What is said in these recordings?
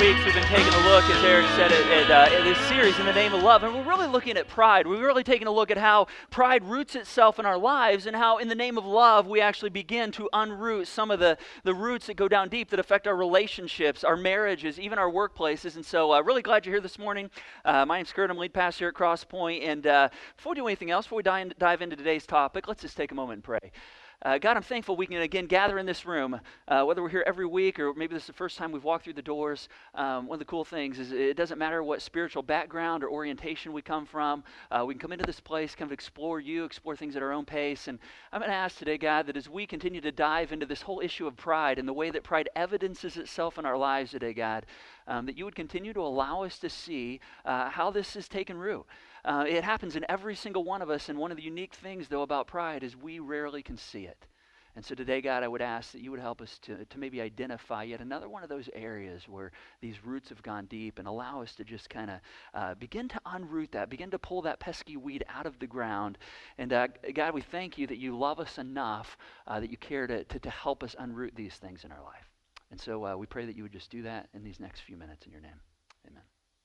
weeks, we've been taking a look, as Eric said, at this series in the name of love, and we're really looking at pride. We're really taking a look at how pride roots itself in our lives and how in the name of love we actually begin to unroot some of the roots that go down deep that affect our relationships, our marriages, even our workplaces. And so really glad you're here this morning. My name's Kurt. I'm lead pastor here at Cross Point. And before we do anything else, before we dive into today's topic, let's just take a moment and pray. God, I'm thankful we can again gather in this room, whether we're here every week or maybe this is the first time we've walked through the doors. One of the cool things is it doesn't matter what spiritual background or orientation we come from. We can come into this place, kind of explore things at our own pace. And I'm going to ask today, God, that as we continue to dive into this whole issue of pride and the way that pride evidences itself in our lives today, God, that you would continue to allow us to see how this has taken root. It happens in every single one of us, and one of the unique things, though, about pride is we rarely can see it. And so today, God, I would ask that you would help us to maybe identify yet another one of those areas where these roots have gone deep and allow us to just kind of begin to unroot that, begin to pull that pesky weed out of the ground. And God, we thank you that you love us enough that you care to help us unroot these things in our life. And so we pray that you would just do that in these next few minutes in your name. Amen.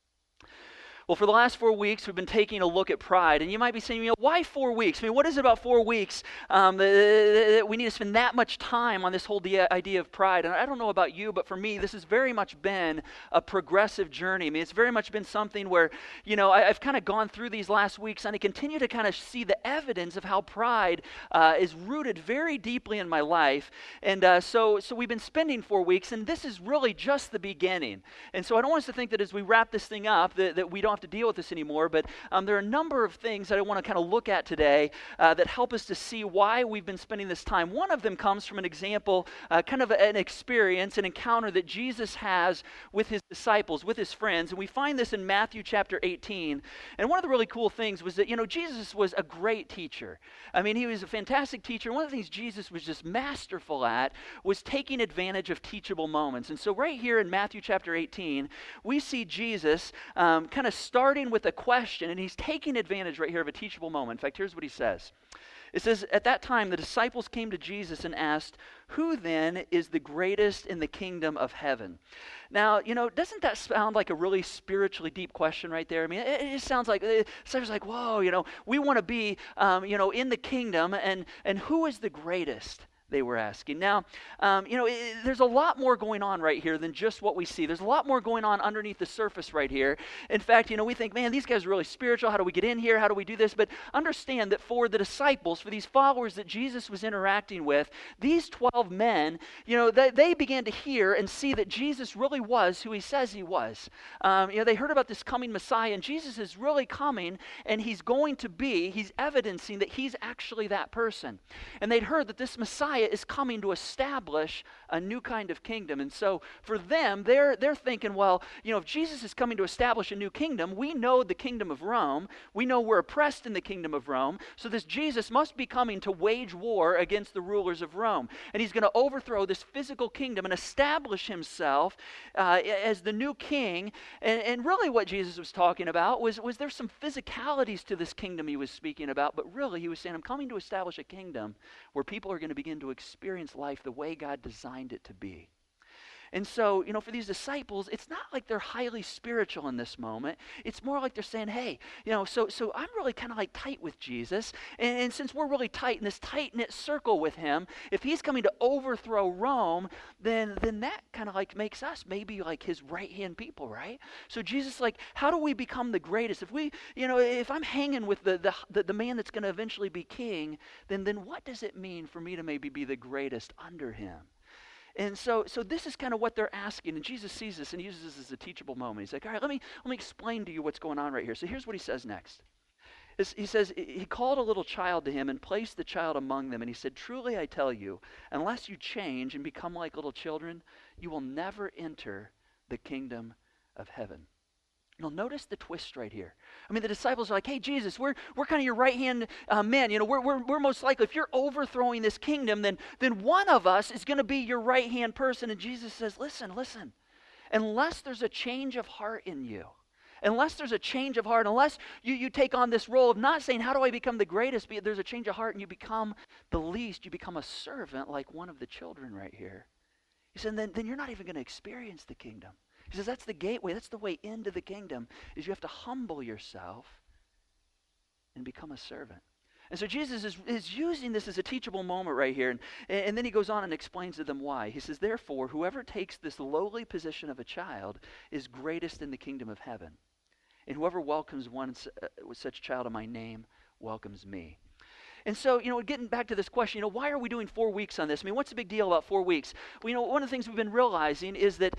Well, for the last 4 weeks, we've been taking a look at pride. And you might be saying, why 4 weeks? I mean, what is it about 4 weeks that we need to spend that much time on this whole idea of pride? And I don't know about you, but for me, this has very much been a progressive journey. I mean, it's very much been something where, I've kind of gone through these last weeks, and I continue to kind of see the evidence of how pride is rooted very deeply in my life. And so we've been spending 4 weeks, and this is really just the beginning. And so I don't want us to think that as we wrap this thing up that we don't have to deal with this anymore, but there are a number of things that I want to kind of look at today that help us to see why we've been spending this time. One of them comes from an example, kind of an experience, an encounter that Jesus has with his disciples, with his friends, and we find this in Matthew chapter 18. And one of the really cool things was that, Jesus was a great teacher. I mean, he was a fantastic teacher. One of the things Jesus was just masterful at was taking advantage of teachable moments. And so right here in Matthew chapter 18, we see Jesus kind of starting with a question, and he's taking advantage right here of a teachable moment. In fact, here's what he says. It says, at that time, the disciples came to Jesus and asked, "Who then is the greatest in the kingdom of heaven?" Now, doesn't that sound like a really spiritually deep question right there? I mean, it just sounds like, it's like, whoa, we want to be, in the kingdom, and who is the greatest? They were asking. Now, there's a lot more going on right here than just what we see. There's a lot more going on underneath the surface right here. In fact, we think, man, these guys are really spiritual. How do we get in here? How do we do this? But understand that for the disciples, for these followers that Jesus was interacting with, these 12 men, they began to hear and see that Jesus really was who he says he was. They heard about this coming Messiah, and Jesus is really coming, and he's evidencing that he's actually that person. And they'd heard that this Messiah is coming to establish a new kind of kingdom. And so for them, they're thinking, well, if Jesus is coming to establish a new kingdom, we know the kingdom of Rome. We know we're oppressed in the kingdom of Rome. So this Jesus must be coming to wage war against the rulers of Rome. And he's going to overthrow this physical kingdom and establish himself as the new king. And really what Jesus was talking about was there some physicalities to this kingdom he was speaking about, but really he was saying, I'm coming to establish a kingdom where people are going to begin to experience life the way God designed it to be. And so, for these disciples, it's not like they're highly spiritual in this moment. It's more like they're saying, hey, so I'm really kind of like tight with Jesus. And since we're really tight in this tight-knit circle with him, if he's coming to overthrow Rome, then that kind of like makes us maybe like his right-hand people, right? So Jesus, like, how do we become the greatest? If I'm hanging with the man that's going to eventually be king, then what does it mean for me to maybe be the greatest under him? And so this is kind of what they're asking, and Jesus sees this and uses this as a teachable moment. He's like, all right, let me explain to you what's going on right here. So here's what he says next. He says, he called a little child to him and placed the child among them, and he said, truly I tell you, unless you change and become like little children, you will never enter the kingdom of heaven. Notice the twist right here. I mean, the disciples are like, hey, Jesus, we're kind of your right-hand men. We're most likely, if you're overthrowing this kingdom, then one of us is going to be your right-hand person. And Jesus says, listen, unless there's a change of heart in you, unless you take on this role of not saying, how do I become the greatest, but there's a change of heart and you become the least, you become a servant like one of the children right here. He said, then you're not even going to experience the kingdom. He says that's the gateway, that's the way into the kingdom, is you have to humble yourself and become a servant. And so Jesus is using this as a teachable moment right here. And then he goes on and explains to them why. He says, therefore, whoever takes this lowly position of a child is greatest in the kingdom of heaven. And whoever welcomes one with such a child in my name welcomes me. And so, getting back to this question, why are we doing 4 weeks on this? I mean, what's the big deal about 4 weeks? Well, one of the things we've been realizing is that,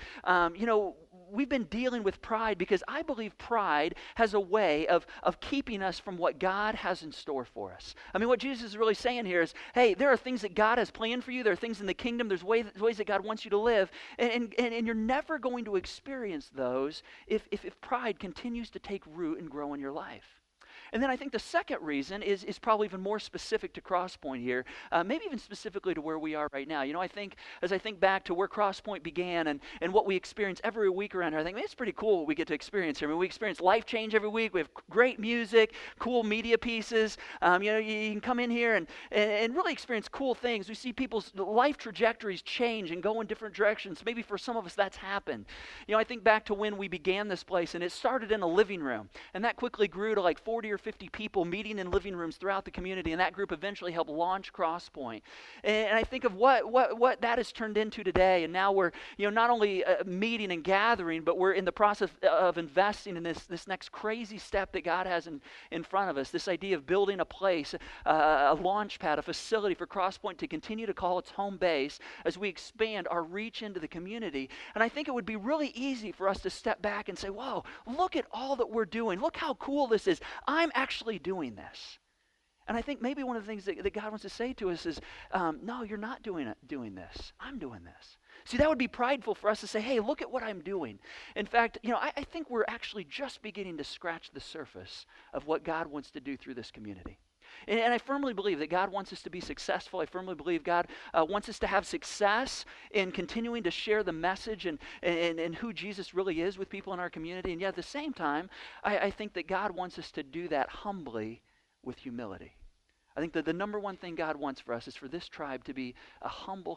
we've been dealing with pride because I believe pride has a way of keeping us from what God has in store for us. I mean, what Jesus is really saying here is, hey, there are things that God has planned for you. There are things in the kingdom. There's ways that God wants you to live. And you're never going to experience those if pride continues to take root and grow in your life. And then I think the second reason is probably even more specific to Crosspoint here, maybe even specifically to where we are right now. I think as I think back to where Crosspoint began and what we experience every week around here, I think it's pretty cool what we get to experience here. I mean, we experience life change every week. We have great music, cool media pieces. You can come in here and really experience cool things. We see people's life trajectories change and go in different directions. Maybe for some of us that's happened. I think back to when we began this place, and it started in a living room, and that quickly grew to like 40 or 50 people meeting in living rooms throughout the community, and that group eventually helped launch Crosspoint. And I think of what that has turned into today, and now we're not only meeting and gathering, but we're in the process of investing in this next crazy step that God has in front of us, this idea of building a place, a launch pad, a facility for Crosspoint to continue to call its home base as we expand our reach into the community. And I think it would be really easy for us to step back and say, whoa, look at all that we're doing. Look how cool this is. I'm actually doing this. And I think maybe one of the things that God wants to say to us is, no, you're not doing this. I'm doing this. See, that would be prideful for us to say, hey, look at what I'm doing. In fact, I think we're actually just beginning to scratch the surface of what God wants to do through this community. And I firmly believe that God wants us to be successful. I firmly believe God wants us to have success in continuing to share the message and who Jesus really is with people in our community. And yet at the same time, I think that God wants us to do that humbly with humility. I think that the number one thing God wants for us is for this tribe to be a humble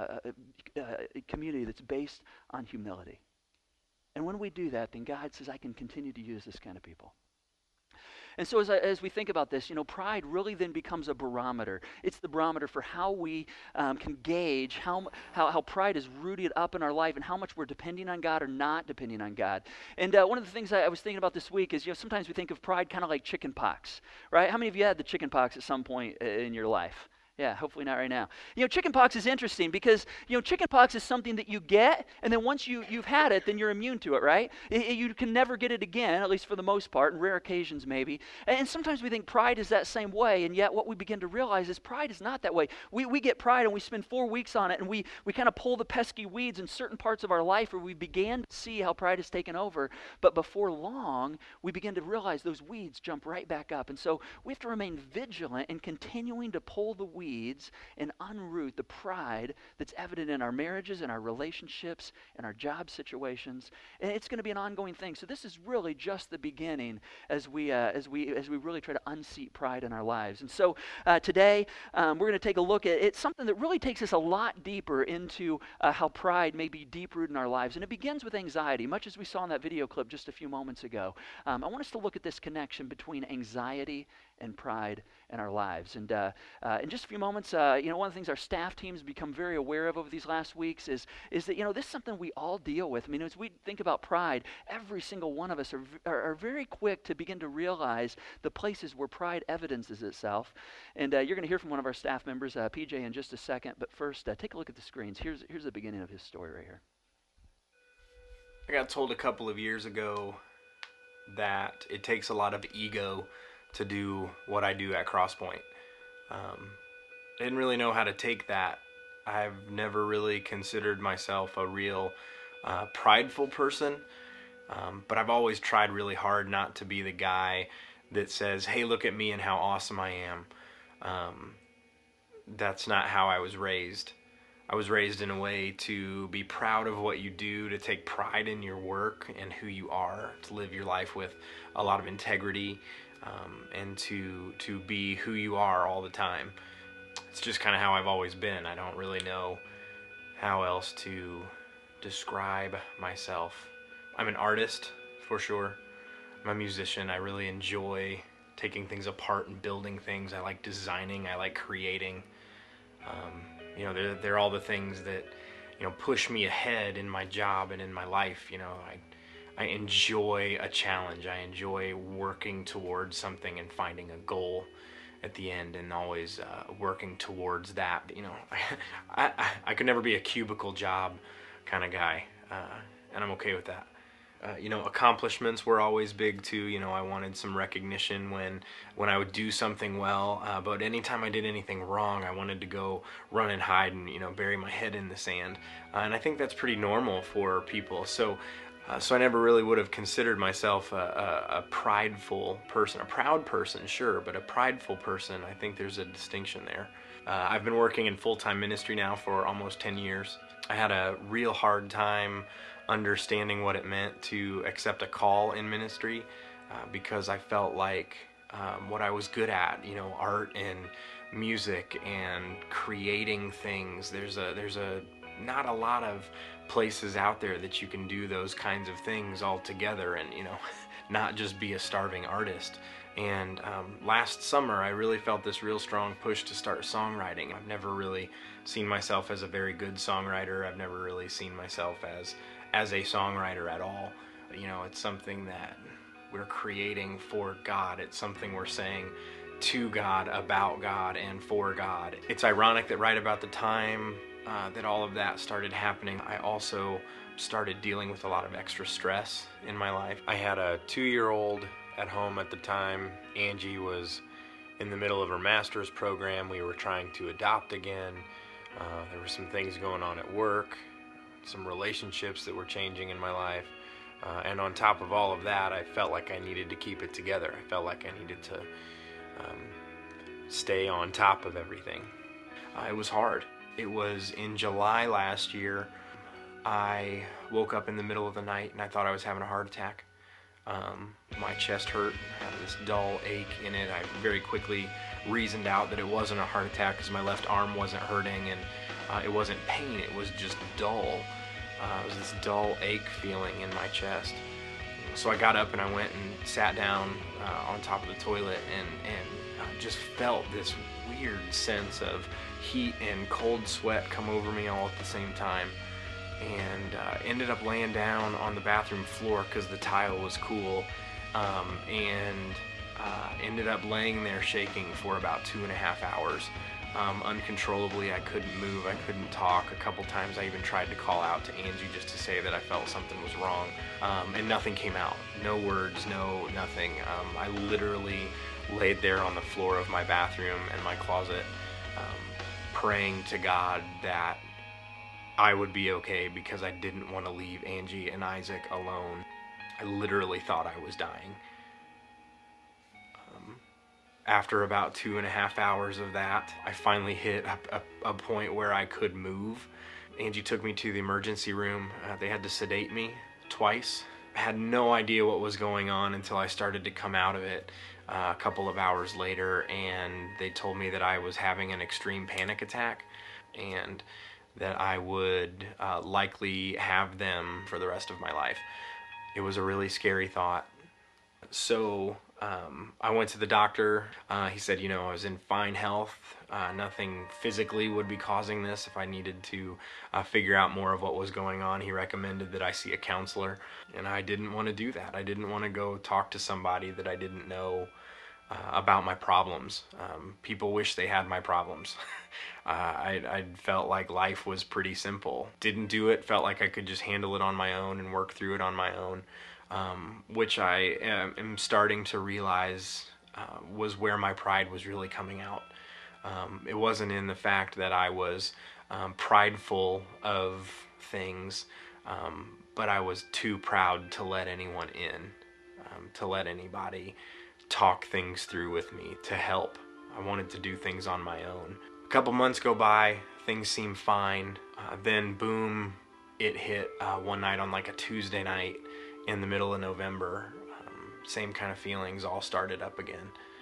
community that's based on humility. And when we do that, then God says, I can continue to use this kind of people. And so as we think about this, pride really then becomes a barometer. It's the barometer for how we can gauge how pride is rooted up in our life and how much we're depending on God or not depending on God. And one of the things I was thinking about this week is, sometimes we think of pride kind of like chicken pox, right? How many of you had the chicken pox at some point in your life? Yeah, hopefully not right now. Chicken pox is interesting because, chicken pox is something that you get, and then once you've had it, then you're immune to it, right? You can never get it again, at least for the most part, in rare occasions maybe. And sometimes we think pride is that same way, and yet what we begin to realize is pride is not that way. We get pride, and we spend 4 weeks on it, and we kind of pull the pesky weeds in certain parts of our life where we began to see how pride has taken over. But before long, we begin to realize those weeds jump right back up. And so we have to remain vigilant in continuing to pull the weeds and unroot the pride that's evident in our marriages and our relationships and our job situations. And it's going to be an ongoing thing. So this is really just the beginning as we really try to unseat pride in our lives. And so today we're going to take a look at something that really takes us a lot deeper into how pride may be deep rooted in our lives. And it begins with anxiety, much as we saw in that video clip just a few moments ago. I want us to look at this connection between anxiety and pride in our lives. And in just a few moments, one of the things our staff teams become very aware of over these last weeks is that, this is something we all deal with. I mean, as we think about pride, every single one of us are very quick to begin to realize the places where pride evidences itself. And you're going to hear from one of our staff members, PJ, in just a second. But first, take a look at the screens. Here's the beginning of his story right here. I got told a couple of years ago that it takes a lot of ego to do what I do at Crosspoint. I didn't really know how to take that. I've never really considered myself a real prideful person, but I've always tried really hard not to be the guy that says, hey, look at me and how awesome I am. That's not how I was raised. I was raised in a way to be proud of what you do, to take pride in your work and who you are, to live your life with a lot of integrity, and to be who you are all the time. It's just kind of how I've always been. I don't really know how else to describe myself. I'm an artist, for sure. I'm a musician. I really enjoy taking things apart and building things. I like designing. I like creating. They're all the things that, push me ahead in my job and in my life. I enjoy a challenge. I enjoy working towards something and finding a goal at the end, and always working towards that. I could never be a cubicle job kind of guy, and I'm okay with that. Accomplishments were always big too. I wanted some recognition when I would do something well, but anytime I did anything wrong, I wanted to go run and hide and bury my head in the sand. And I think that's pretty normal for people. So I never really would have considered myself a prideful person. A proud person, sure, but a prideful person, I think there's a distinction there. I've been working in full-time ministry now for almost 10 years. I had a real hard time understanding what it meant to accept a call in ministry, because I felt like what I was good at, art and music and creating things, there's not a lot of places out there that you can do those kinds of things all together and not just be a starving artist. And last summer I really felt this real strong push to start songwriting. I've never really seen myself as a very good songwriter. I've never really seen myself as a songwriter at all. It's something that we're creating for God. It's something we're saying to God, about God, and for God. It's ironic that right about the time that all of that started happening, I also started dealing with a lot of extra stress in my life. I had a 2-year-old at home at the time. Angie was in the middle of her master's program. We were trying to adopt again. There were some things going on at work, some relationships that were changing in my life. And on top of all of that, I felt like I needed to keep it together. I felt like I needed to stay on top of everything. It was hard. It was in July last year. I woke up in the middle of the night and I thought I was having a heart attack. My chest hurt, I had this dull ache in it. I very quickly reasoned out that it wasn't a heart attack because my left arm wasn't hurting, and it wasn't pain, it was just dull. It was this dull ache feeling in my chest. So I got up and I went and sat down on top of the toilet and just felt this weird sense of heat and cold sweat come over me all at the same time. And ended up laying down on the bathroom floor because the tile was cool, and ended up laying there shaking for about 2.5 hours. Uncontrollably, I couldn't move, I couldn't talk. A couple times I even tried to call out to Angie just to say that I felt something was wrong, and nothing came out. No words, nothing. I literally laid there on the floor of my bathroom and my closet, praying to God that I would be okay, because I didn't want to leave Angie and Isaac alone. I literally thought I was dying. After about 2.5 hours of that, I finally hit a point where I could move. Angie took me to the emergency room. They had to sedate me twice. I had no idea what was going on until I started to come out of it a couple of hours later, and they told me that I was having an extreme panic attack and that I would likely have them for the rest of my life. It was a really scary thought. So I went to the doctor. He said, I was in fine health. Nothing physically would be causing this. If I needed to figure out more of what was going on, he recommended that I see a counselor. And I didn't want to do that. I didn't want to go talk to somebody that I didn't know about my problems. People wish they had my problems. I felt like life was pretty simple. Didn't do it, felt like I could just handle it on my own and work through it on my own, which I am starting to realize was where my pride was really coming out. It wasn't in the fact that I was prideful of things, but I was too proud to let anyone in, to let anybody talk things through with me, to help. I wanted to do things on my own. A couple months go by, things seem fine. Then boom, it hit one night on like a Tuesday night in the middle of November. Same kind of feelings all started up again.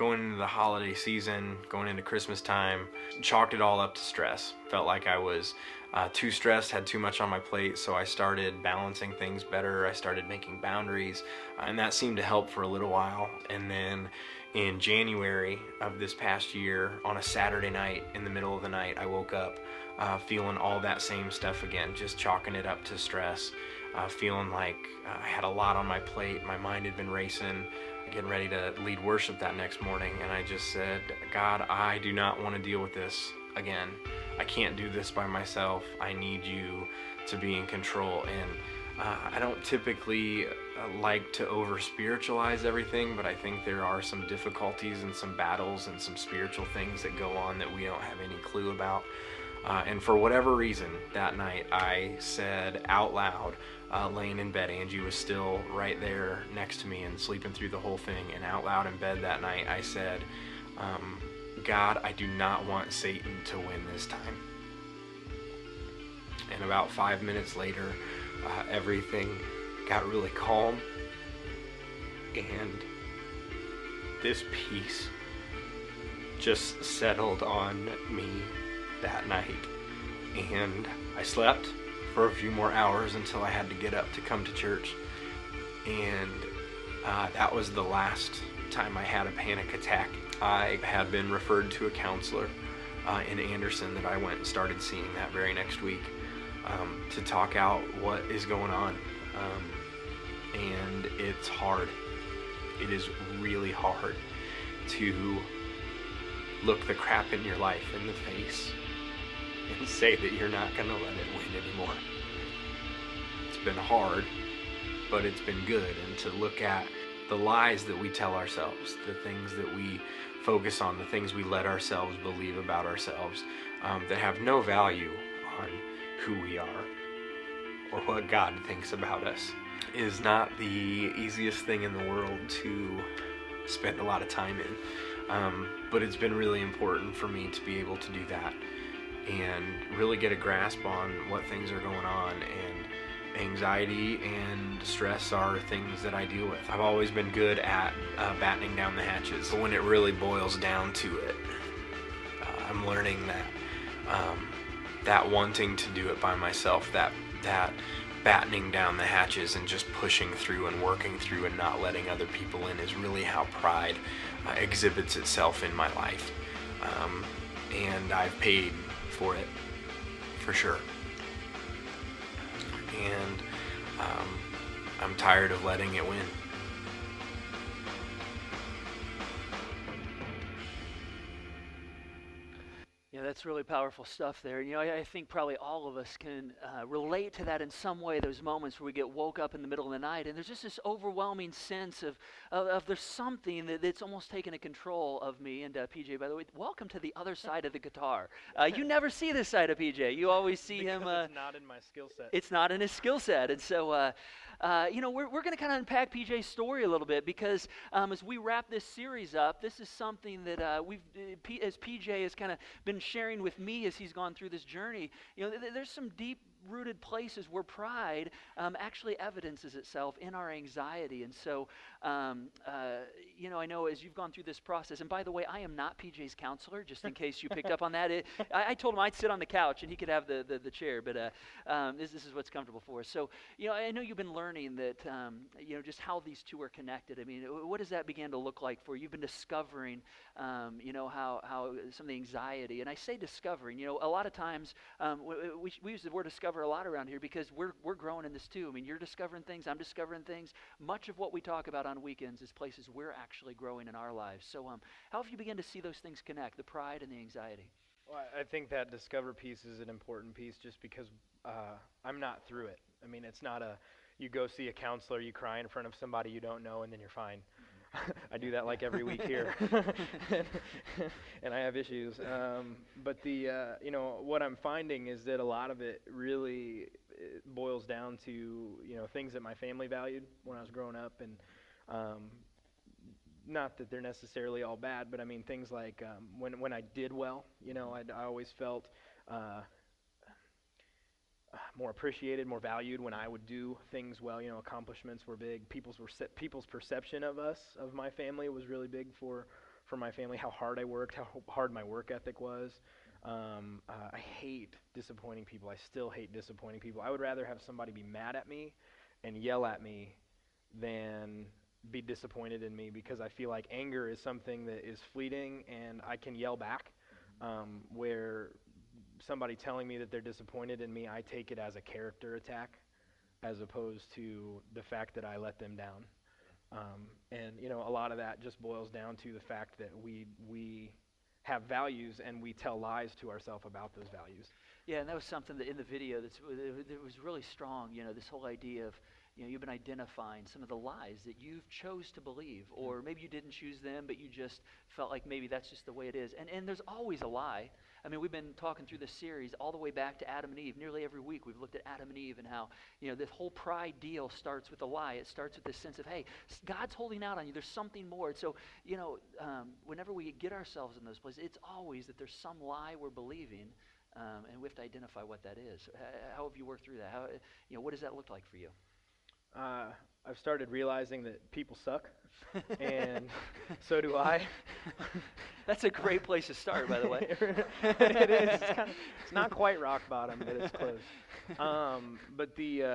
going into the holiday season, going into Christmas time, chalked it all up to stress. Felt like I was too stressed, had too much on my plate, so I started balancing things better. I started making boundaries, and that seemed to help for a little while. And then in January of this past year, on a Saturday night, in the middle of the night, I woke up feeling all that same stuff again, just chalking it up to stress, feeling like I had a lot on my plate. My mind had been racing, getting ready to lead worship that next morning, and I just said, God, I do not want to deal with this again. I can't do this by myself. I need you to be in control. And I don't typically like to over spiritualize everything, but I think there are some difficulties and some battles and some spiritual things that go on that we don't have any clue about. And for whatever reason, that night I said out loud, laying in bed, Angie was still right there next to me and sleeping through the whole thing, and out loud in bed that night I said, God, I do not want Satan to win this time. And about 5 minutes later, everything got really calm, and this peace just settled on me that night. And I slept for a few more hours until I had to get up to come to church, and that was the last time I had a panic attack. I had been referred to a counselor in Anderson that I went and started seeing that very next week to talk out what is going on. And it's hard. It is really hard to look the crap in your life in the face and say that you're not going to let it win anymore. It's been hard, but it's been good. And to look at the lies that we tell ourselves, the things that we focus on, the things we let ourselves believe about ourselves, that have no value on who we are or what God thinks about us, is not the easiest thing in the world to spend a lot of time in. But it's been really important for me to be able to do that and really get a grasp on what things are going on. And anxiety and stress are things that I deal with. I've always been good at battening down the hatches, but when it really boils down to it, I'm learning that that wanting to do it by myself, that battening down the hatches and just pushing through and working through and not letting other people in is really how pride exhibits itself in my life. And I've paid for it, for sure. And I'm tired of letting it win. Yeah, that's really powerful stuff there. You know, I think probably all of us can relate to that in some way, those moments where we get woke up in the middle of the night and there's just this overwhelming sense of there's something that's almost taken a control of me. And PJ, by the way, welcome to the other side of the guitar. You never see this side of PJ. You always see him. It's not in my skill set. It's not in his skill set. And so, you know, we're going to kind of unpack PJ's story a little bit because as we wrap this series up, this is something that as PJ has kind of been sharing with me as he's gone through this journey. You know, there's some deep-rooted places where pride actually evidences itself in our anxiety. And so, you know, I know as you've gone through this process, and by the way, I am not PJ's counselor, just in case you picked up on that. I told him I'd sit on the couch and he could have the chair, but this is what's comfortable for us. So, you know, I know you've been learning that, you know, just how these two are connected. I mean, what does that begin to look like for you? You've been discovering, you know, how some of the anxiety, and I say discovering, you know, a lot of times we use the word discover a lot around here because we're growing in this too. I mean, you're discovering things, I'm discovering things. Much of what we talk about on weekends is places we're actually growing in our lives. So how have you begun to see those things connect, the pride and the anxiety? Well, I think that discover piece is an important piece just because I'm not through it. I mean, it's not you go see a counselor, you cry in front of somebody you don't know, and then you're fine. I do that like every week here, and I have issues. But you know, what I'm finding is that a lot of it really boils down to, you know, things that my family valued when I was growing up, and not that they're necessarily all bad, but I mean things like when I did well, you know, I always felt more appreciated, more valued when I would do things well. You know, accomplishments were big. People's perception of us, of my family, was really big for for my family, how hard I worked, how hard my work ethic was. I hate disappointing people. I still hate disappointing people. I would rather have somebody be mad at me and yell at me than be disappointed in me, because I feel like anger is something that is fleeting and I can yell back, where somebody telling me that they're disappointed in me, I take it as a character attack as opposed to the fact that I let them down. And a lot of that just boils down to the fact that we have values and we tell lies to ourselves about those values. Yeah, and that was something that in the video that was really strong. This whole idea of you've been identifying some of the lies that you've chose to believe, or maybe you didn't choose them, but you just felt like maybe that's just the way it is. And there's always a lie. I mean, we've been talking through this series all the way back to Adam and Eve. Nearly every week we've looked at Adam and Eve and how, this whole pride deal starts with a lie. It starts with this sense of, hey, God's holding out on you. There's something more. So, whenever we get ourselves in those places, it's always that there's some lie we're believing, and we have to identify what that is. How have you worked through that? How, what does that look like for you? I've started realizing that people suck, and so do I. That's a great place to start, by the way. It is. It's not quite rock bottom, but it's close. But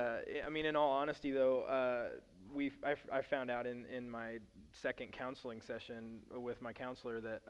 in all honesty, though, I found out in my second counseling session with my counselor that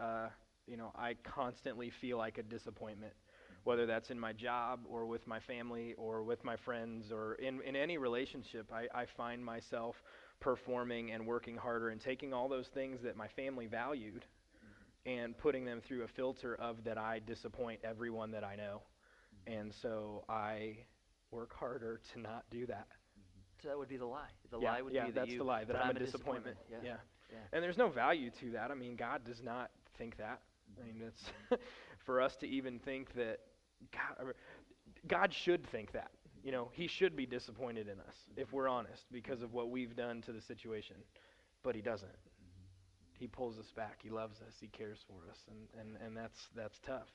I constantly feel like a disappointment, whether that's in my job or with my family or with my friends or in any relationship. I find myself performing and working harder and taking all those things that my family valued and putting them through a filter of that I disappoint everyone that I know. And so I work harder to not do that. So that would be the lie. The lie would be that that's the lie, that I'm a disappointment. Yeah. And there's no value to that. I mean, God does not think that. I mean, it's for us to even think that God should think that. He should be disappointed in us, if we're honest, because of what we've done to the situation. But he doesn't. He pulls us back. He loves us. He cares for us, and that's tough.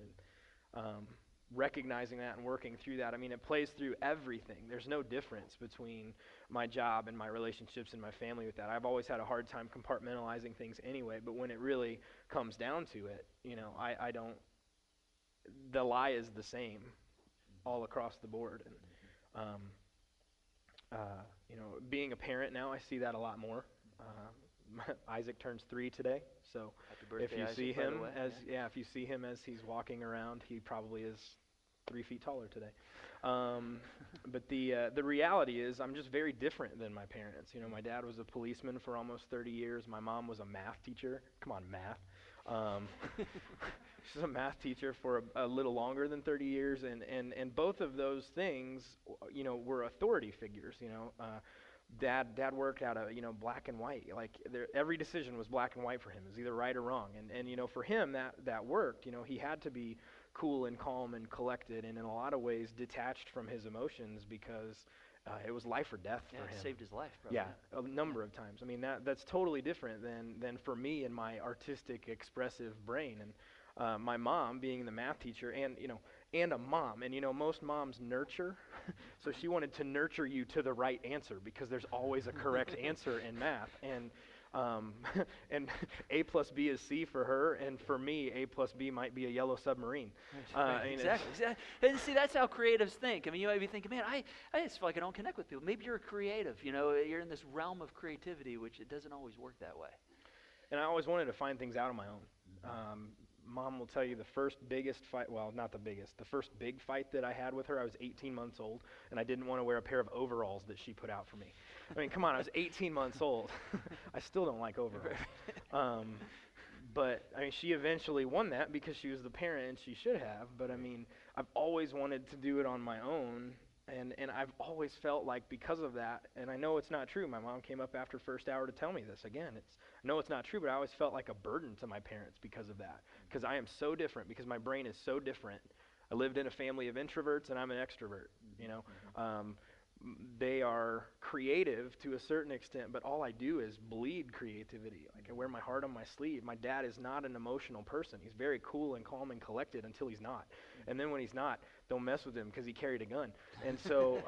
Recognizing that and working through that. It plays through everything. There's no difference between my job and my relationships and my family with that. I've always had a hard time compartmentalizing things anyway, but when it really comes down to it, I don't. The lie is the same all across the board. And being a parent now, I see that a lot more. Isaac turns 3 today, so happy birthday, if you Isaac, see him if you see him as he's walking around, he probably is 3 feet taller today. But the reality is, I'm just very different than my parents. My dad was a policeman for almost 30 years. My mom was a math teacher. Come on, math. She's a math teacher for a little longer than 30 years, and both of those things, were authority figures. Dad worked out of black and white. Like every decision was black and white for him. It was either right or wrong, and for him that worked. He had to be cool and calm and collected, and in a lot of ways detached from his emotions, because it was life or death for him. It saved his life, probably. Yeah, a number of times. That's totally different than for me and my artistic, expressive brain. And my mom being the math teacher and a mom. And most moms nurture. So she wanted to nurture you to the right answer, because there's always a correct answer in math. And A plus B is C for her, and for me, A plus B might be a yellow submarine. Exactly. And see, that's how creatives think. You might be thinking, man, I just feel like I don't connect with people. Maybe you're a creative. You're in this realm of creativity, which it doesn't always work that way. And I always wanted to find things out on my own. Mom will tell you the first biggest fight, well, not the biggest, the first big fight that I had with her, I was 18 months old, and I didn't want to wear a pair of overalls that she put out for me. Come on, I was 18 months old. I still don't like overalls. But she eventually won that because she was the parent, and she should have. But I've always wanted to do it on my own, and I've always felt like because of that, and I know it's not true. My mom came up after first hour to tell me this again. I know it's not true, but I always felt like a burden to my parents because of that. Because I am so different, because my brain is so different. I lived in a family of introverts, and I'm an extrovert. They are creative to a certain extent, but all I do is bleed creativity. Like I wear my heart on my sleeve. My dad is not an emotional person. He's very cool and calm and collected until he's not. And then when he's not, don't mess with him because he carried a gun. And so,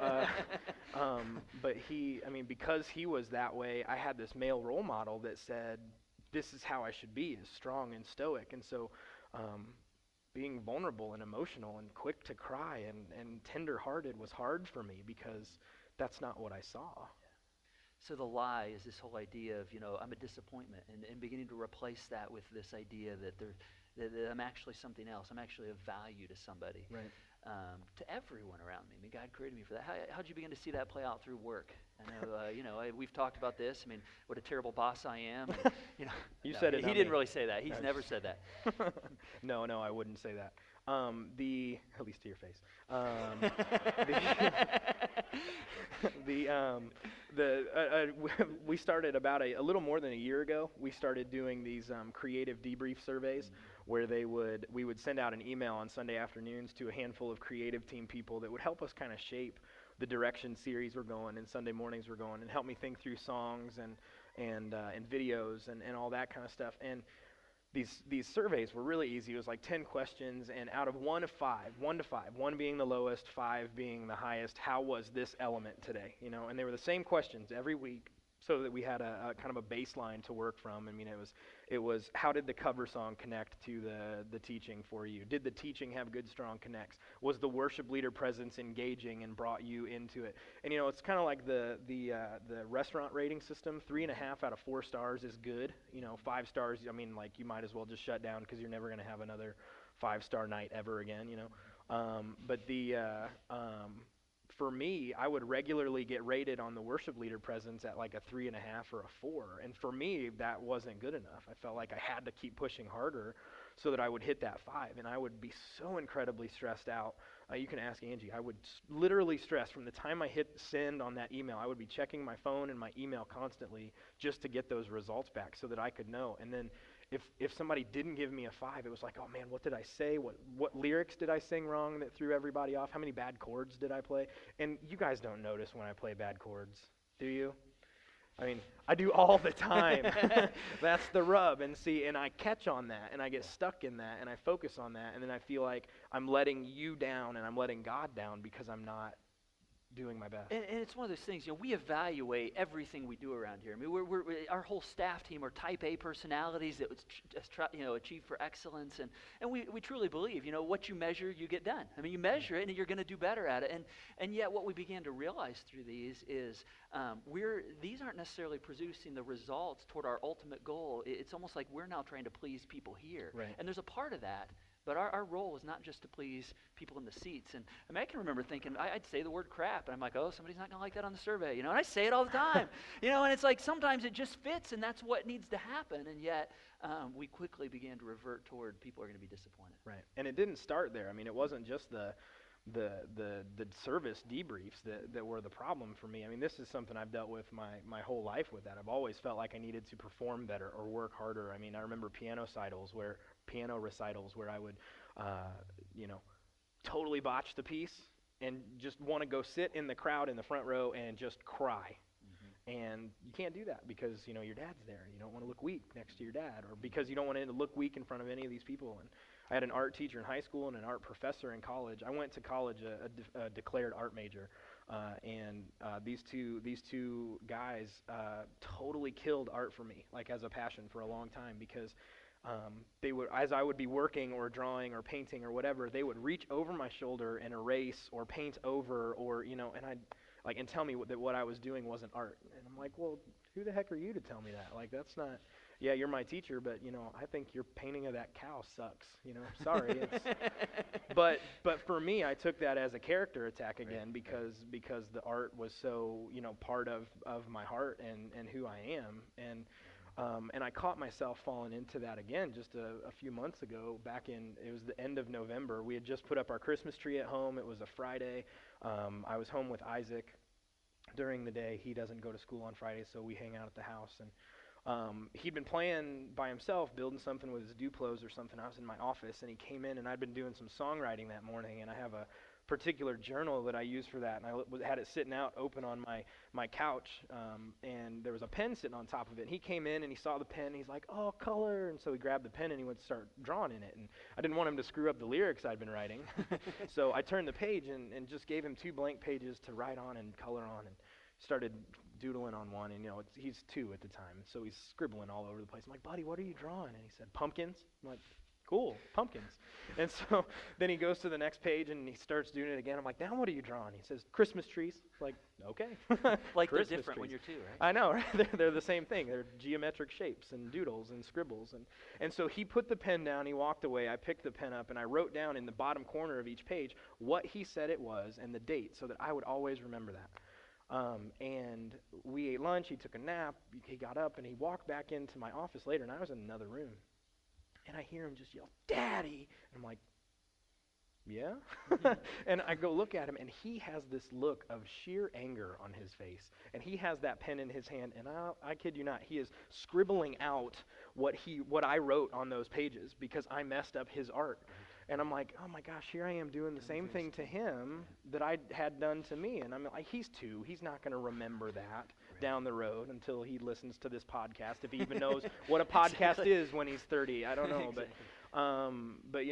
but because he was that way, I had this male role model that said, this is how I should be, is strong and stoic. And so being vulnerable and emotional and quick to cry and tender-hearted was hard for me because that's not what I saw. So the lie is this whole idea of, I'm a disappointment, and beginning to replace that with this idea that I'm actually something else. I'm actually of value to somebody, Right. To everyone around me. I mean, God created me for that. How'd you begin to see that play out through work? I know, we've talked about this. I mean, what a terrible boss I am. And, You no, said it, He not didn't me. really say that. He's No. never said that. No, I wouldn't say that. At least to your face. We started about a little more than a year ago. We started doing these creative debrief surveys where we would send out an email on Sunday afternoons to a handful of creative team people that would help us kind of shape the direction series we're going and Sunday mornings we're going, and help me think through songs and videos and all that kind of stuff. And these surveys were really easy. It was like 10 questions, and out of 1 to 5, 1 being the lowest, 5 being the highest, how was this element today? And they were the same questions every week, so that we had a kind of a baseline to work from. I mean, it was how did the cover song connect to the teaching for you? Did the teaching have good, strong connects? Was the worship leader presence engaging and brought you into it? And it's kind of like the restaurant rating system. 3.5 out of 4 stars is good. 5 stars, I mean, like, you might as well just shut down because you're never going to have another 5-star night ever again. But for me, I would regularly get rated on the worship leader presence at like a 3.5 or a 4. And for me, that wasn't good enough. I felt like I had to keep pushing harder so that I would hit that 5. And I would be so incredibly stressed out. You can ask Angie. I would literally stress from the time I hit send on that email. I would be checking my phone and my email constantly just to get those results back so that I could know. And then if somebody didn't give me a 5, it was like, oh man, what did I say? What lyrics did I sing wrong that threw everybody off? How many bad chords did I play? And you guys don't notice when I play bad chords, do you? I mean, I do all the time. That's the rub. And I catch on that, and I get stuck in that, and I focus on that, and then I feel like I'm letting you down and I'm letting God down because I'm not doing my best. And it's one of those things, we evaluate everything we do around here. I mean, our whole staff team are type A personalities that achieve for excellence, and we truly believe, what you measure, you get done. I mean, you measure it, and you're going to do better at it. And yet, what we began to realize through these is these aren't necessarily producing the results toward our ultimate goal. It's almost like we're now trying to please people here, Right. And there's a part of that. But our role is not just to please people in the seats. And I mean, I can remember thinking, I'd say the word crap, and I'm like, oh, somebody's not going to like that on the survey, and I say it all the time, and it's like sometimes it just fits, and that's what needs to happen, and yet we quickly began to revert toward people are going to be disappointed. Right, and it didn't start there. I mean, it wasn't just the service debriefs that were the problem for me. I mean, this is something I've dealt with my whole life with that. I've always felt like I needed to perform better or work harder. I mean, I remember piano recitals where I would, totally botch the piece and just want to go sit in the crowd in the front row and just cry. And you can't do that because, your dad's there. You don't want to look weak next to your dad, or because you don't want to look weak in front of any of these people. And I had an art teacher in high school and an art professor in college. I went to college a declared art major, and these two guys totally killed art for me, like as a passion for a long time, because they would, as I would be working or drawing or painting or whatever, they would reach over my shoulder and erase or paint over, or and tell me that what I was doing wasn't art. And I'm like, well, who the heck are you to tell me that? Like, that's not. Yeah, you're my teacher, but I think your painting of that cow sucks. Sorry. But for me, I took that as a character attack again, because the art was so part of my heart and who I am, and I caught myself falling into that again just a few months ago. It was the end of November. We had just put up our Christmas tree at home. It was a Friday. I was home with Isaac during the day. He doesn't go to school on Friday, so we hang out at the house. And he'd been playing by himself, building something with his Duplos or something. I was in my office, and he came in, and I'd been doing some songwriting that morning, and I have a particular journal that I use for that, and I had it sitting out open on my couch, and there was a pen sitting on top of it. And he came in, and he saw the pen, and he's like, oh, color, and so he grabbed the pen, and he would start drawing in it, and I didn't want him to screw up the lyrics I'd been writing, so I turned the page and just gave him 2 blank pages to write on and color on, and started doodling on one, and he's 2 at the time, and so he's scribbling all over the place. I'm like, buddy, what are you drawing? And he said, pumpkins. I'm like, cool, pumpkins. And so then he goes to the next page and he starts doing it again. I'm like, now what are you drawing? He says, Christmas trees. Like, okay. Like they're Christmas different when trees. you're 2, right? I know, right? They're the same thing. They're geometric shapes and doodles and scribbles. And so he put the pen down, he walked away, I picked the pen up, and I wrote down in the bottom corner of each page what he said it was and the date so that I would always remember that. And we ate lunch, he took a nap, he got up, and he walked back into my office later, and I was in another room. And I hear him just yell, Daddy! And I'm like, yeah? And I go look at him, and he has this look of sheer anger on his face. And he has that pen in his hand, and I kid you not, he is scribbling out what I wrote on those pages because I messed up his art. And I'm like, oh my gosh, here I am doing the same thing to him that I had done to me. And I'm like, he's 2. He's not going to remember that down the road until he listens to this podcast, if he even knows what a podcast is when he's 30. I don't know. Exactly. But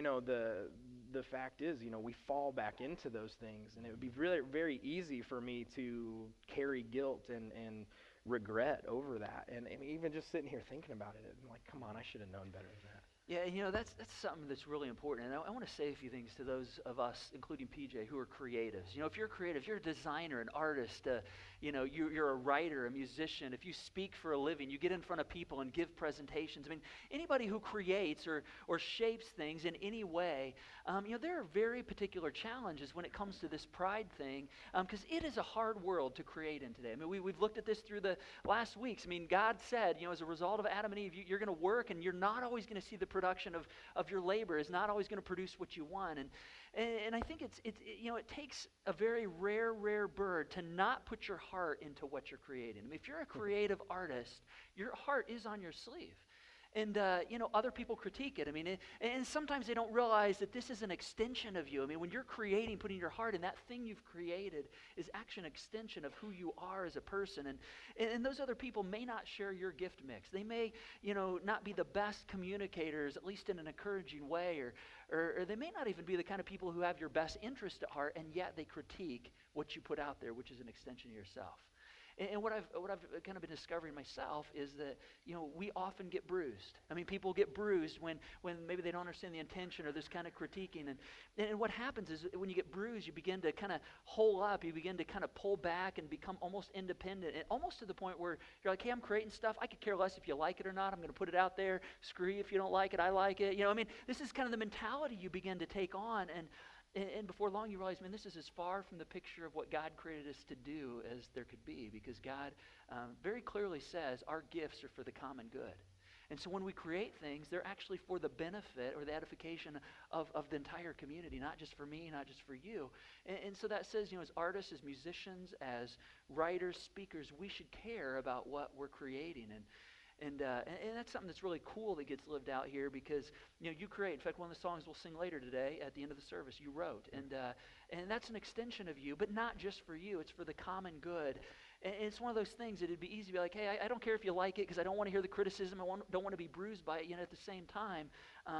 the fact is, we fall back into those things. And it would be really very easy for me to carry guilt and regret over that. And even just sitting here thinking about it, I'm like, come on, I should have known better than that. Yeah, that's something that's really important. And I want to say a few things to those of us, including PJ, who are creatives. If you're creative, you're a designer, an artist, you're a writer, a musician. If you speak for a living, you get in front of people and give presentations. I mean, anybody who creates or shapes things in any way, there are very particular challenges when it comes to this pride thing, because it is a hard world to create in today. I mean, we've looked at this through the last weeks. I mean, God said, as a result of Adam and Eve, you're going to work, and you're not always going to see the production of your labor is not always going to produce what you want. And I think it takes a very rare bird to not put your heart into what you're creating. I mean, if you're a creative artist, your heart is on your sleeve. And, other people critique it. I mean, and sometimes they don't realize that this is an extension of you. I mean, when you're creating, putting your heart in, that thing you've created is actually an extension of who you are as a person. And those other people may not share your gift mix. They may, not be the best communicators, at least in an encouraging way, or they may not even be the kind of people who have your best interest at heart, and yet they critique what you put out there, which is an extension of yourself. And what I've kind of been discovering myself is that, we often get bruised. I mean, people get bruised when maybe they don't understand the intention or this kind of critiquing. And what happens is when you get bruised, you begin to kind of hole up. You begin to kind of pull back and become almost independent, and almost to the point where you're like, hey, I'm creating stuff. I could care less if you like it or not. I'm going to put it out there. Screw you if you don't like it. I like it. This is kind of the mentality you begin to take on. And before long, you realize, man, this is as far from the picture of what God created us to do as there could be, because God very clearly says our gifts are for the common good. And so when we create things, they're actually for the benefit or the edification of the entire community, not just for me, not just for you. And so that says, as artists, as musicians, as writers, speakers, we should care about what we're creating. And that's something that's really cool that gets lived out here because, you create. In fact, one of the songs we'll sing later today at the end of the service, you wrote. And that's an extension of you, but not just for you. It's for the common good. And it's one of those things that it'd be easy to be like, hey, I don't care if you like it because I don't want to hear the criticism. Don't want to be bruised by it. Yet at the same time,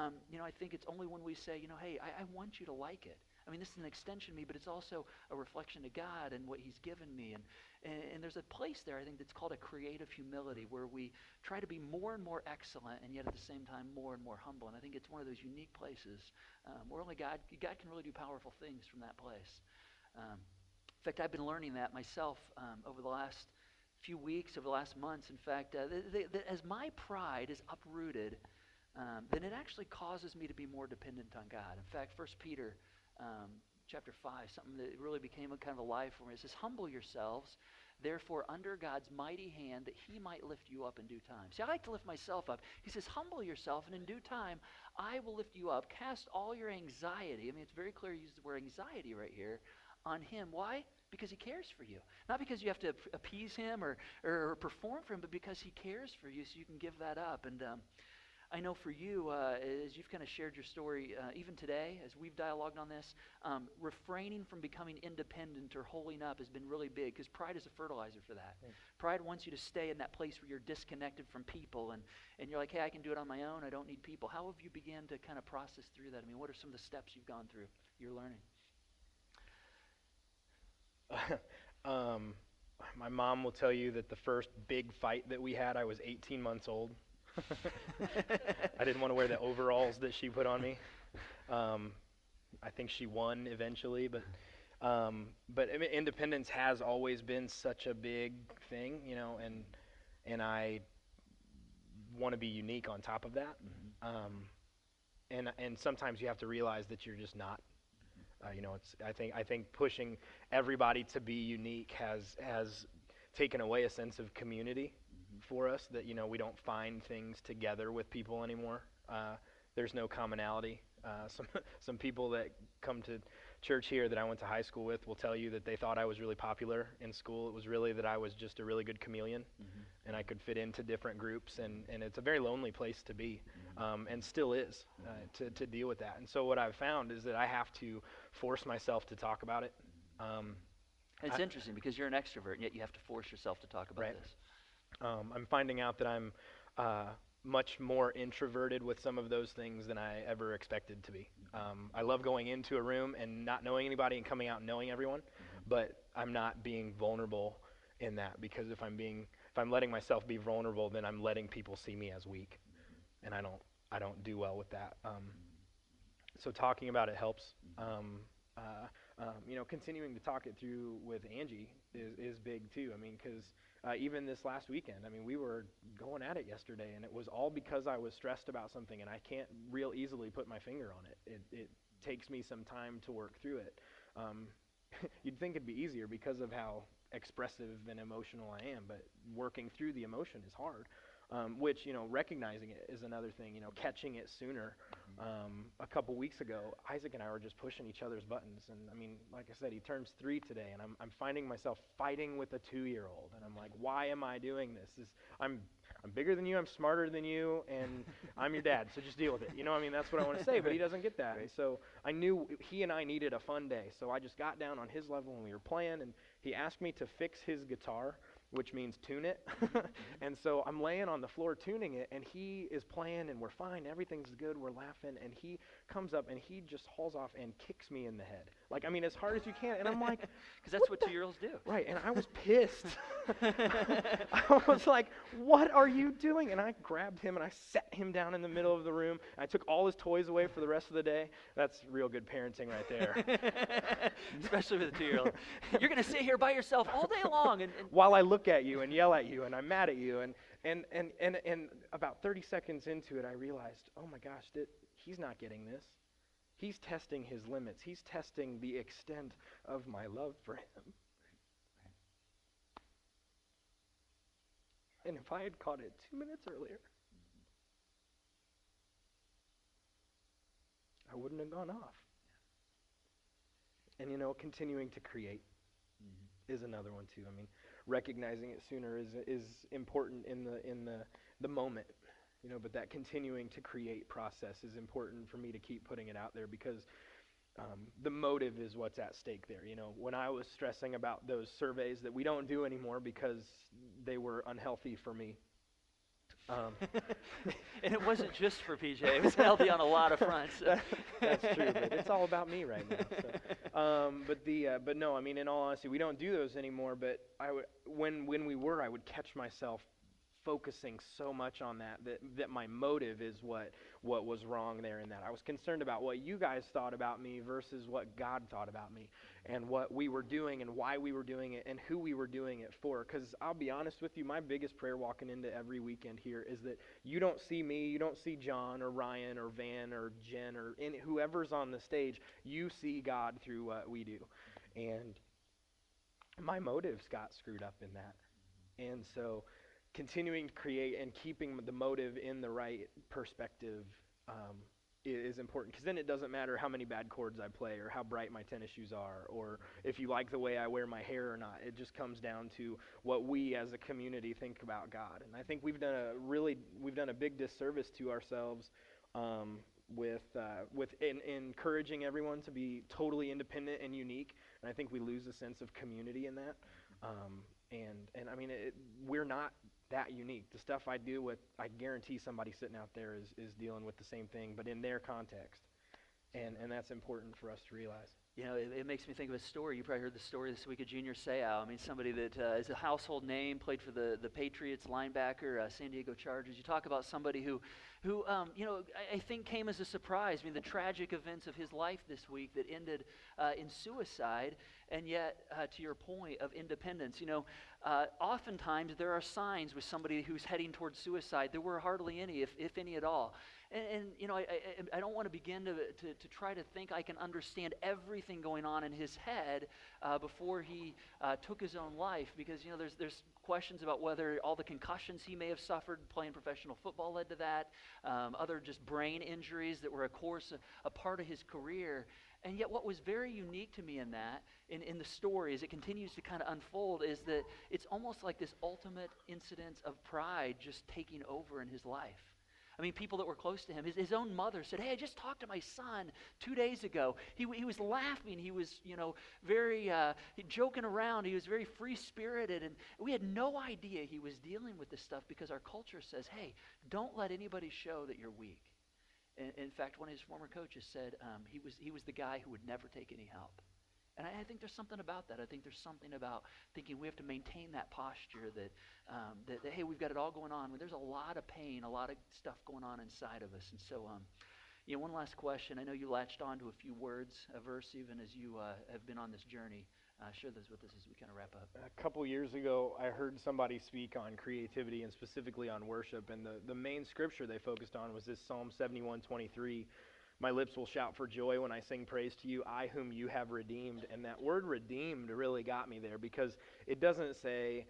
I think it's only when we say, hey, I want you to like it. I mean, this is an extension of me, but it's also a reflection to God and what he's given me. And there's a place there, I think, that's called a creative humility, where we try to be more and more excellent and yet at the same time more and more humble. And I think it's one of those unique places where only God can really do powerful things from that place. In fact, I've been learning that myself over the last few weeks, over the last months. In fact, as my pride is uprooted, then it actually causes me to be more dependent on God. In fact, 1 Peter chapter 5, something that really became a kind of a life for me. It says, humble yourselves, therefore, under God's mighty hand, that he might lift you up in due time. See, I like to lift myself up. He says, humble yourself, and in due time, I will lift you up. Cast all your anxiety. I mean, it's very clear he uses the word anxiety right here on him. Why? Because he cares for you. Not because you have to appease him or perform for him, but because he cares for you, so you can give that up. And I know for you, as you've kind of shared your story, even today, as we've dialogued on this, refraining from becoming independent or holding up has been really big, because pride is a fertilizer for that. Thanks. Pride wants you to stay in that place where you're disconnected from people, and you're like, hey, I can do it on my own. I don't need people. How have you begun to kind of process through that? I mean, what are some of the steps you've gone through, you're learning? My mom will tell you that the first big fight that we had, I was 18 months old. I didn't want to wear the overalls that she put on me. I think she won eventually, but I mean, independence has always been such a big thing, you know, and I want to be unique on top of that. And sometimes you have to realize that you're just not. You know, I think pushing everybody to be unique has taken away a sense of community for us. That, you know, we don't find things together with people anymore. There's no commonality. Some people that come to church here that I went to high school with will tell you that they thought I was really popular in school. It was really that I was just a really good chameleon, and I could fit into different groups, and it's a very lonely place to be, and still is, to deal with that. And so what I've found is that I have to force myself to talk about it. It's interesting because you're an extrovert, and yet you have to force yourself to talk about this. I'm finding out that I'm much more introverted with some of those things than I ever expected to be. I love going into a room and not knowing anybody and coming out and knowing everyone, but I'm not being vulnerable in that, because if I'm letting myself be vulnerable, then I'm letting people see me as weak, and I don't do well with that. So talking about it helps. You know, continuing to talk it through with Angie is big too. I mean, because even this last weekend, I mean, we were going at it yesterday, and it was all because I was stressed about something, and I can't real easily put my finger on it. It takes me some time to work through it. You'd think it'd be easier because of how expressive and emotional I am, but working through the emotion is hard. Which, you know, recognizing it is another thing, you know, catching it sooner. A couple weeks ago, Isaac and I were just pushing each other's buttons. And I mean, like I said, he turns 3 today, and I'm finding myself fighting with a 2-year-old. And I'm like, why am I doing this? I'm bigger than you, I'm smarter than you, and I'm your dad, so just deal with it. You know, I mean, that's what I want to say, but he doesn't get that. And so I knew he and I needed a fun day. So I just got down on his level, and we were playing, and he asked me to fix his guitar, which means tune it. And so I'm laying on the floor tuning it, and he is playing, and we're fine, everything's good, we're laughing, and he comes up and he just hauls off and kicks me in the head. Like, I mean, as hard as you can, and I'm like, because that's what 2-year-olds do. Right, and I was pissed. I was like, what are you doing? And I grabbed him and I sat him down in the middle of the room. I took all his toys away for the rest of the day. That's real good parenting right there. Especially with a 2-year-old. You're going to sit here by yourself all day long. And while I look at you and yell at you and I'm mad at you. And about 30 seconds into it, I realized, oh my gosh, he's not getting this. He's testing his limits. He's testing the extent of my love for him. And if I had caught it 2 minutes earlier, I wouldn't have gone off. And, you know, continuing to create is another one too. I mean, recognizing it sooner is important in the moment, you know, but that continuing to create process is important for me to keep putting it out there, because the motive is what's at stake there. You know, when I was stressing about those surveys that we don't do anymore because they were unhealthy for me. And it wasn't just for PJ. It was healthy on a lot of fronts. That's true, but it's all about me right now. So. But no, I mean, in all honesty, we don't do those anymore. But when we were, I would catch myself focusing so much on that my motive is what was wrong there in that. I was concerned about what you guys thought about me versus what God thought about me, and what we were doing and why we were doing it and who we were doing it for. Because I'll be honest with you, my biggest prayer walking into every weekend here is that you don't see me, you don't see John or Ryan or Van or Jen or whoever's on the stage. You see God through what we do. And my motives got screwed up in that. And so continuing to create and keeping the motive in the right perspective is important, because then it doesn't matter how many bad chords I play or how bright my tennis shoes are or if you like the way I wear my hair or not. It just comes down to what we as a community think about God. And I think we've done a big disservice to ourselves with encouraging everyone to be totally independent and unique. And I think we lose a sense of community in that. And I mean, we're not that unique. The stuff I deal with, I guarantee somebody sitting out there is dealing with the same thing, but in their context. And that's important for us to realize. It makes me think of a story. You probably heard the story this week of Junior Seau. I mean, somebody that is a household name, played for the Patriots, linebacker, San Diego Chargers. You talk about somebody who I think came as a surprise. I mean, the tragic events of his life this week that ended in suicide, and yet, to your point of independence, oftentimes there are signs with somebody who's heading towards suicide. There were hardly any, if any at all. I don't want to begin to try to think I can understand everything going on in his head before he took his own life, because there's questions about whether all the concussions he may have suffered playing professional football led to that, other just brain injuries that were, of course, a part of his career. And yet what was very unique to me in that, in the story, as it continues to kind of unfold, is that it's almost like this ultimate incidence of pride just taking over in his life. I mean, people that were close to him, his own mother said, "Hey, I just talked to my son 2 days ago. He was laughing. He was, very joking around. He was very free-spirited. And we had no idea he was dealing with this stuff because our culture says, hey, don't let anybody show that you're weak." In fact, one of his former coaches said he was the guy who would never take any help. And I think there's something about that. I think there's something about thinking we have to maintain that posture that hey, we've got it all going on. When there's a lot of pain, a lot of stuff going on inside of us. And so, one last question. I know you latched on to a few words, a verse, even as you have been on this journey. Share those with us as we kind of wrap up. A couple years ago, I heard somebody speak on creativity and specifically on worship. And the main scripture they focused on was this Psalm 71:23. "My lips will shout for joy when I sing praise to you, I whom you have redeemed." And that word redeemed really got me there, because it doesn't say,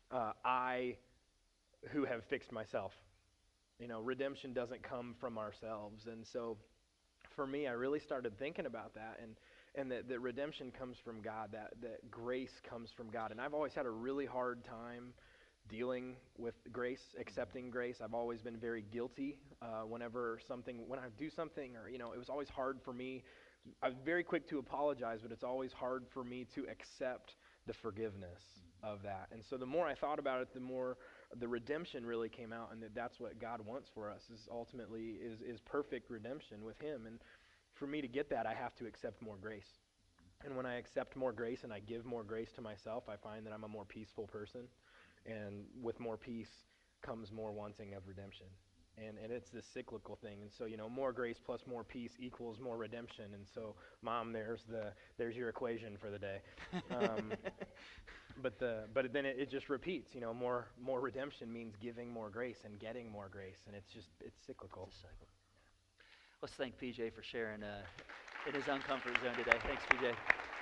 I who have fixed myself. Redemption doesn't come from ourselves. And so for me, I really started thinking about that, and that redemption comes from God, that grace comes from God. And I've always had a really hard time dealing with grace, accepting grace. I've always been very guilty when I do something, or it was always hard for me. I was very quick to apologize, but it's always hard for me to accept the forgiveness of that. And so the more I thought about it, the more the redemption really came out, and that's what God wants for us, is ultimately is perfect redemption with Him. And for me to get that, I have to accept more grace. And when I accept more grace and I give more grace to myself, I find that I'm a more peaceful person. And with more peace comes more wanting of redemption. And it's this cyclical thing. And so, more grace plus more peace equals more redemption. And so, Mom, there's your equation for the day. But then it just repeats. More redemption means giving more grace and getting more grace. And it's cyclical. It's a cycle. Let's thank PJ for sharing in his uncomfort zone today. Thanks, PJ.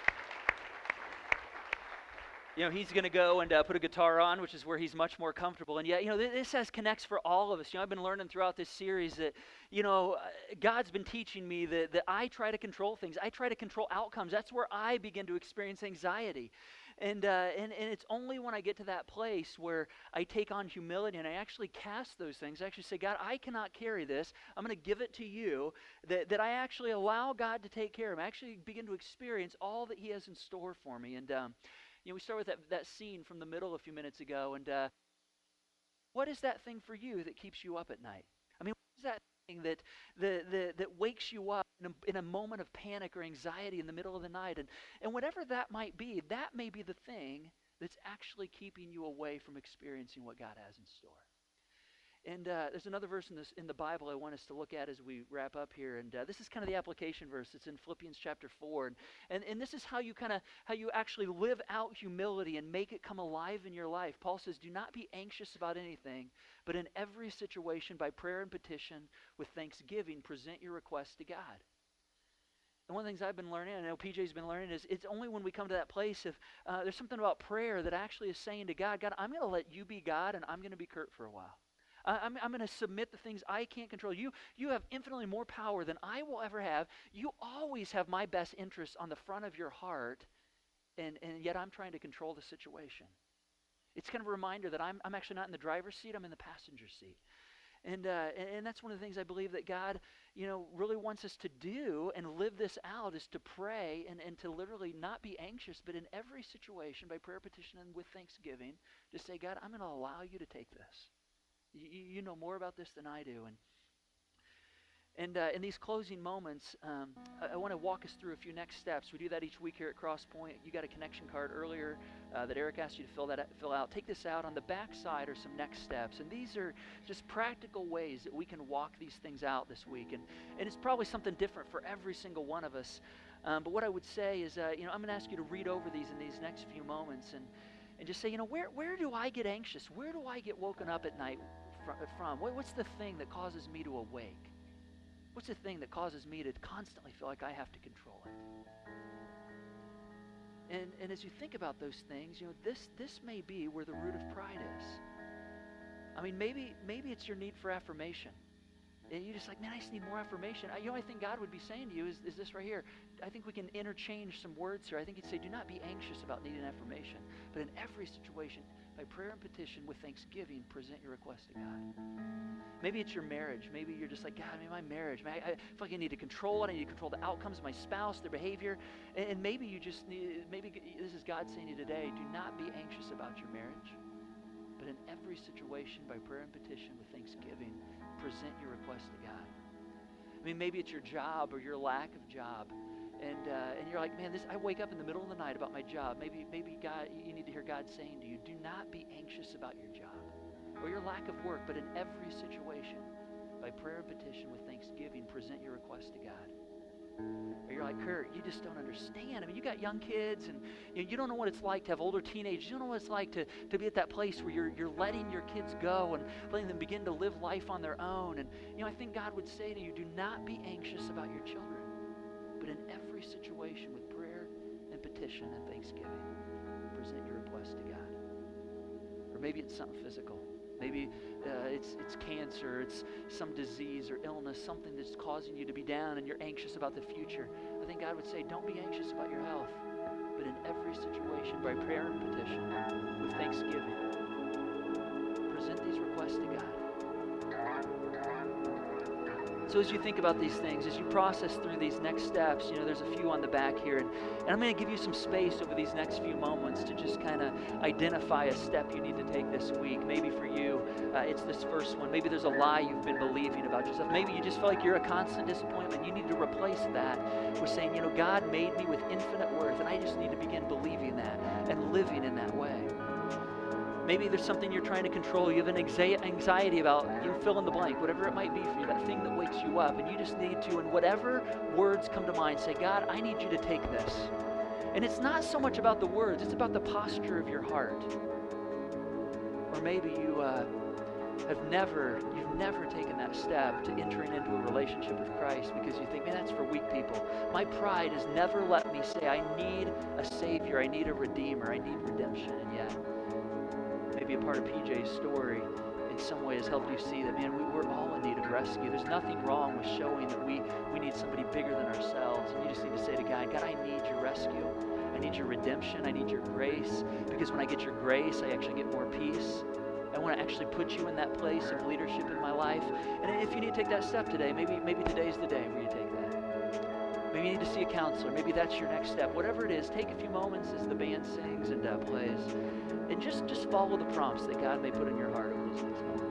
He's going to go and put a guitar on, which is where he's much more comfortable. And yet, this connects for all of us. I've been learning throughout this series that, God's been teaching me that I try to control things. I try to control outcomes. That's where I begin to experience anxiety. And it's only when I get to that place where I take on humility and I actually cast those things. I actually say, God, I cannot carry this. I'm going to give it to you. That I actually allow God to take care of me. I actually begin to experience all that He has in store for me. And we started with that scene from the middle a few minutes ago, and what is that thing for you that keeps you up at night? I mean, what is that thing that wakes you up in a moment of panic or anxiety in the middle of the night? And whatever that might be, that may be the thing that's actually keeping you away from experiencing what God has in store. And there's another verse in the Bible I want us to look at as we wrap up here. And this is kind of the application verse. It's in Philippians chapter 4. And this is how you actually live out humility and make it come alive in your life. Paul says, "Do not be anxious about anything, but in every situation by prayer and petition with thanksgiving present your requests to God." And one of the things I've been learning, I know PJ's been learning, is it's only when we come to that place of there's something about prayer that actually is saying to God, "God, I'm going to let you be God, and I'm going to be Kurt for a while. I'm going to submit the things I can't control. You have infinitely more power than I will ever have. You always have my best interests on the front of your heart, and yet I'm trying to control the situation." It's kind of a reminder that I'm actually not in the driver's seat, I'm in the passenger seat. And that's one of the things I believe that God, really wants us to do and live this out, is to pray and to literally not be anxious, but in every situation by prayer, petition, and with thanksgiving, to say, "God, I'm going to allow you to take this. You know more about this than I do." And in these closing moments, I want to walk us through a few next steps. We do that each week here at Crosspoint. You got a connection card earlier that Eric asked you to fill out. Take this out. On the back side are some next steps. And these are just practical ways that we can walk these things out this week. And it's probably something different for every single one of us. But what I would say is, I'm going to ask you to read over these in these next few moments and just say, where do I get anxious? Where do I get woken up at night from? What's the thing that causes me to awake? What's the thing that causes me to constantly feel like I have to control it? And as you think about those things, this may be where the root of pride is. I mean, maybe it's your need for affirmation. And you're just like, man, I just need more affirmation. I think God would be saying to you is this right here. I think we can interchange some words here. I think he'd say, do not be anxious about needing affirmation, but in every situation, by prayer and petition with thanksgiving, present your request to God. Maybe it's your marriage. Maybe you're just like, God, my marriage, I feel like I need to control it. I need to control the outcomes of my spouse, their behavior. And maybe you just need, maybe this is God saying to you today, do not be anxious about your marriage, but in every situation, by prayer and petition with thanksgiving, present your request to God. I mean, maybe it's your job or your lack of job. And you're like, man, I wake up in the middle of the night about my job. Maybe God, you need to hear God saying to you, do not be anxious about your job or your lack of work, but in every situation, by prayer and petition with thanksgiving, present your request to God. Or you're like, Kurt, you just don't understand. I mean, you got young kids, and you don't know what it's like to have older teenagers. You don't know what it's like to be at that place where you're letting your kids go and letting them begin to live life on their own. And I think God would say to you, do not be anxious about your children, but in every situation with prayer and petition and thanksgiving, present your request to God. Or maybe it's something physical. Maybe it's cancer, it's some disease or illness, something that's causing you to be down and you're anxious about the future. I think God would say, don't be anxious about your health, but in every situation, by prayer and petition, with thanksgiving, present these requests to God. So as you think about these things, as you process through these next steps, there's a few on the back here, and I'm going to give you some space over these next few moments to just kind of identify a step you need to take this week. Maybe for you, it's this first one. Maybe there's a lie you've been believing about yourself. Maybe you just feel like you're a constant disappointment. You need to replace that with saying, God made me with infinite worth, and I just need to begin believing that and living in that way. Maybe there's something you're trying to control. You have an anxiety about, fill in the blank, whatever it might be for you, that thing that wakes you up. And you just need to, in whatever words come to mind, say, God, I need you to take this. And it's not so much about the words, it's about the posture of your heart. Or maybe you've never taken that step to entering into a relationship with Christ because you think, man, that's for weak people. My pride has never let me say, I need a Savior, I need a Redeemer, I need redemption. And yet, maybe a part of PJ's story in some way has helped you see that, man, we're all in need of rescue. There's nothing wrong with showing that we need somebody bigger than ourselves. And you just need to say to God, I need your rescue. I need your redemption. I need your grace. Because when I get your grace, I actually get more peace. I want to actually put you in that place of leadership in my life. And if you need to take that step today, maybe today's the day where you take that. Maybe you need to see a counselor. Maybe that's your next step. Whatever it is, take a few moments as the band sings and plays. And just follow the prompts that God may put in your heart over these next moments.